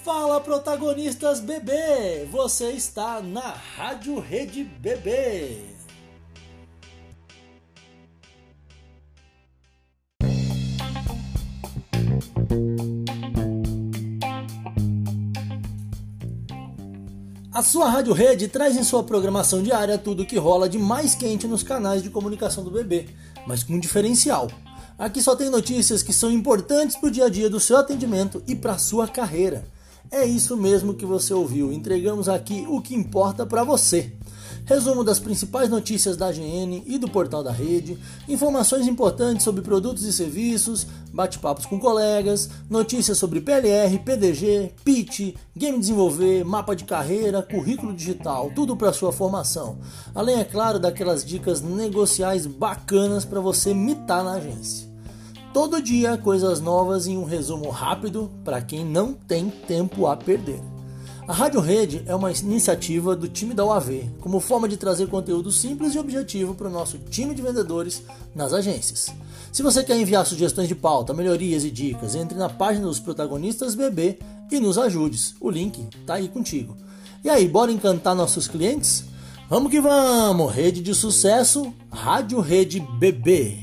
Fala, protagonistas bebê! Você está na Rádio Rede Bebê. A sua Rádio Rede traz em sua programação diária tudo o que rola de mais quente nos canais de comunicação do bebê, mas com um diferencial. Aqui só tem notícias que são importantes para o dia a dia do seu atendimento e para a sua carreira. É isso mesmo que você ouviu, entregamos aqui o que importa para você. Resumo das principais notícias da AGN e do portal da rede, informações importantes sobre produtos e serviços, bate-papos com colegas, notícias sobre PLR, PDG, pitch, game desenvolver, mapa de carreira, currículo digital, tudo para sua formação. Além, é claro, daquelas dicas negociais bacanas para você mitar na agência. Todo dia, coisas novas em um resumo rápido para quem não tem tempo a perder. A Rádio Rede é uma iniciativa do time da UAV, como forma de trazer conteúdo simples e objetivo para o nosso time de vendedores nas agências. Se você quer enviar sugestões de pauta, melhorias e dicas, entre na página dos protagonistas bebê e nos ajude. O link tá aí contigo. E aí, bora encantar nossos clientes? Vamos que vamos! Rede de sucesso, Rádio Rede Bebê.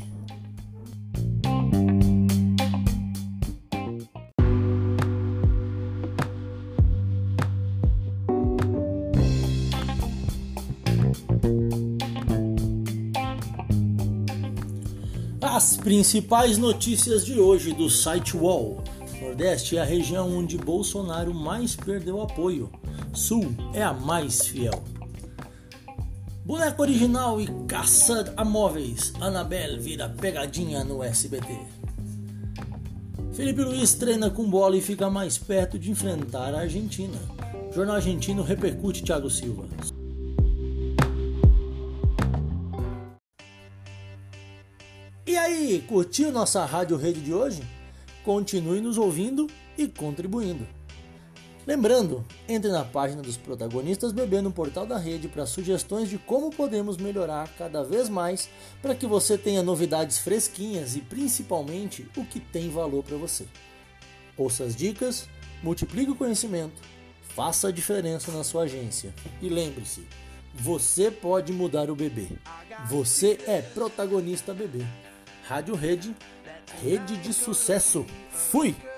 As principais notícias de hoje do site UOL. Nordeste é a região onde Bolsonaro mais perdeu apoio. Sul é a mais fiel. Boneco original e caça a móveis. Annabelle vira pegadinha no SBT. Felipe Luiz treina com bola e fica mais perto de enfrentar a Argentina. Jornal argentino repercute Thiago Silva. E aí, curtiu nossa Rádio Rede de hoje? Continue nos ouvindo e contribuindo. Lembrando, entre na página dos protagonistas bebê no portal da rede para sugestões de como podemos melhorar cada vez mais para que você tenha novidades fresquinhas e principalmente o que tem valor para você. Ouça as dicas, multiplique o conhecimento, faça a diferença na sua agência. E lembre-se, você pode mudar o bebê. Você é protagonista bebê. Rádio Rede, rede de sucesso. Fui!